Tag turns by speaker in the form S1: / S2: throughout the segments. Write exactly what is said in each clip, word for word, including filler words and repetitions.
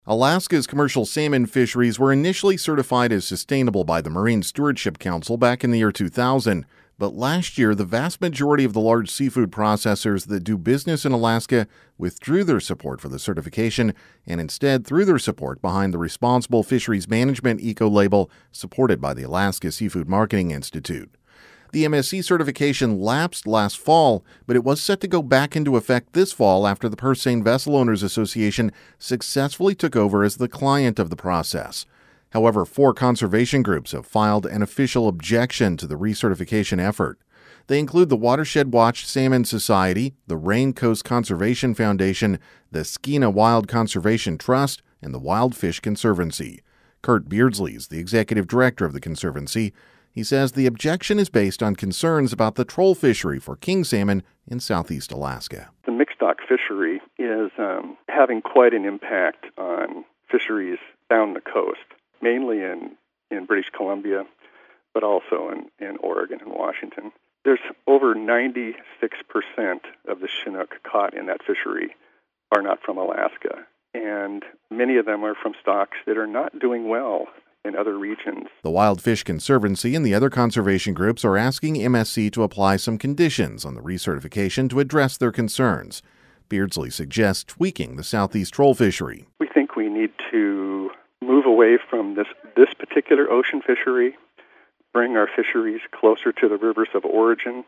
S1: Alaska's commercial salmon fisheries were initially certified as sustainable by the Marine Stewardship Council back in the year two thousand, but last year the vast majority of the large seafood processors that do business in Alaska withdrew their support for the certification and instead threw their support behind the Responsible Fisheries Management eco-label supported by the Alaska Seafood Marketing Institute. The M S C certification lapsed last fall, but it was set to go back into effect this fall after the Purse Seine Vessel Owners Association successfully took over as the client of the process. However, four conservation groups have filed an official objection to the recertification effort. They include the Watershed Watch Salmon Society, the Rain Coast Conservation Foundation, the Skeena Wild Conservation Trust, and the Wild Fish Conservancy. Kurt Beardsley is the executive director of the Conservancy. He says the objection is based on concerns about the troll fishery for king salmon in southeast Alaska.
S2: The mixed stock fishery is um, having quite an impact on fisheries down the coast, mainly in, in British Columbia, but also in, in Oregon and Washington. There's over ninety-six percent of the Chinook caught in that fishery are not from Alaska, and many of them are from stocks that are not doing well in other regions.
S1: The Wild Fish Conservancy and the other conservation groups are asking M S C to apply some conditions on the recertification to address their concerns. Beardsley suggests tweaking the southeast troll fishery.
S2: We think we need to move away from this, this particular ocean fishery, bring our fisheries closer to the rivers of origin,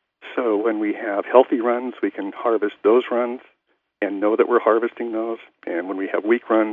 S2: so when we have healthy runs, we can harvest those runs and know that we're harvesting those, and when we have weak runs,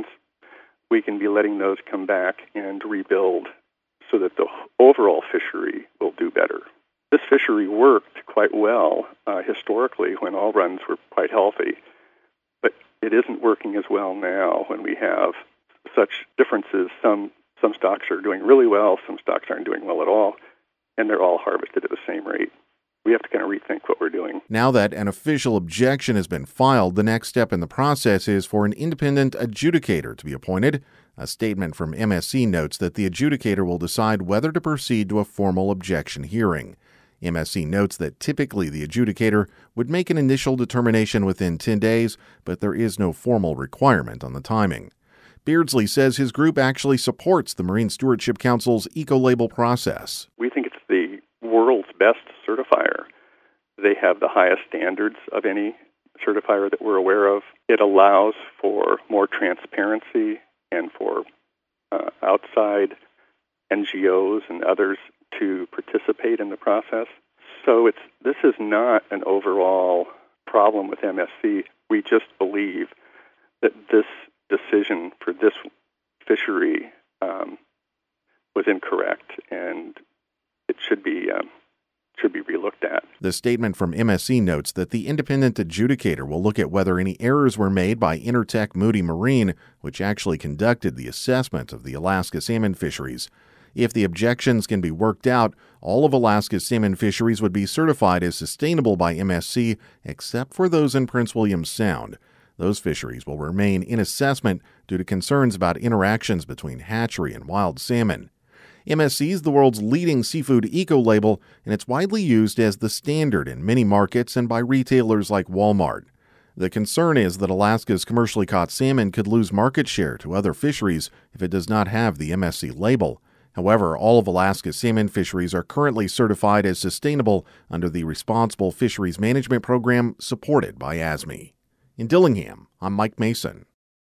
S2: we can be letting those come back and rebuild so that the overall fishery will do better. This fishery worked quite well uh, historically when all runs were quite healthy, but it isn't working as well now when we have such differences. Some, some stocks are doing really well, some stocks aren't doing well at all, and they're all harvested at the same rate. We have to kind of rethink what we're doing.
S1: Now that an official objection has been filed, the next step in the process is for an independent adjudicator to be appointed. A statement from M S C notes that the adjudicator will decide whether to proceed to a formal objection hearing. M S C notes that typically the adjudicator would make an initial determination within ten days, but there is no formal requirement on the timing. Beardsley says his group actually supports the Marine Stewardship Council's eco-label process.
S2: We think it's the world's best certifier. They have the highest standards of any certifier that we're aware of. It allows for more transparency and for uh, outside N G Os and others to participate in the process. So it's this is not an overall problem with M S C. We just believe that this decision for this fishery um, was incorrect, and it should be um, should be relooked at.
S1: The statement from M S C notes that the independent adjudicator will look at whether any errors were made by Intertek Moody Marine, which actually conducted the assessment of the Alaska salmon fisheries. If the objections can be worked out, all of Alaska's salmon fisheries would be certified as sustainable by M S C, except for those in Prince William Sound. Those fisheries will remain in assessment due to concerns about interactions between hatchery and wild salmon. M S C is the world's leading seafood eco-label, and it's widely used as the standard in many markets and by retailers like Walmart. The concern is that Alaska's commercially caught salmon could lose market share to other fisheries if it does not have the M S C label. However, all of Alaska's salmon fisheries are currently certified as sustainable under the Responsible Fisheries Management Program supported by A S M E. In Dillingham, I'm Mike Mason.